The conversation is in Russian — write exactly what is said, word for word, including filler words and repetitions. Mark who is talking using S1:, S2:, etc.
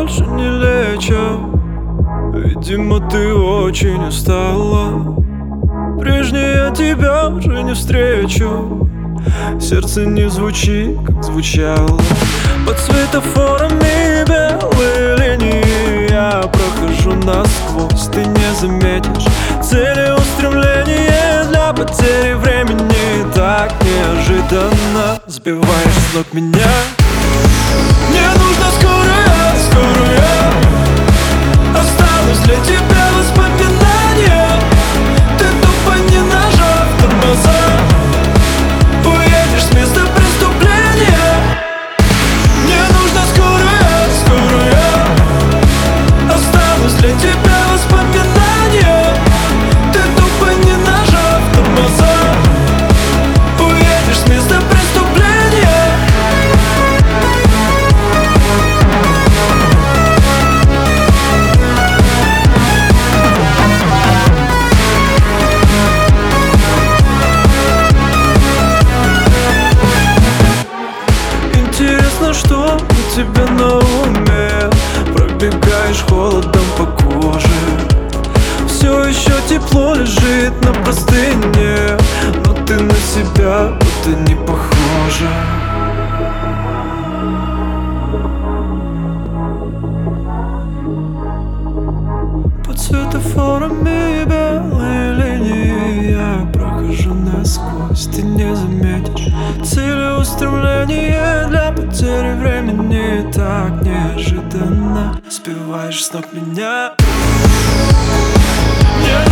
S1: больше не лечат. Видимо, ты очень устала. Прежней я тебя уже не встречу. Сердце не звучит, как звучало. Под светофорами белые линии я прохожу насквозь, ты не заметишь. Целеустремление для потери времени так неожиданно сбиваешь с ног меня. Мне нужна скорая, скорая. Осталось для тебя воспоминания. Ты тупо не нажав тормоза, уедешь с места преступления. Мне нужна скорая, скорая. Осталось для тебя воспоминания. Ты тупо не нажав тормоза, уедешь с места преступления. Интересно, что у тебя на уме? Пробегаешь холодом по коже. Все еще тепло лежит на простыне, но ты на себя будто не похожа. Под светофорами белые линии я прохожу насквозь, ты не заметишь. Целеустремление для потери времени так неожиданно сбиваешь с ног меня. Мне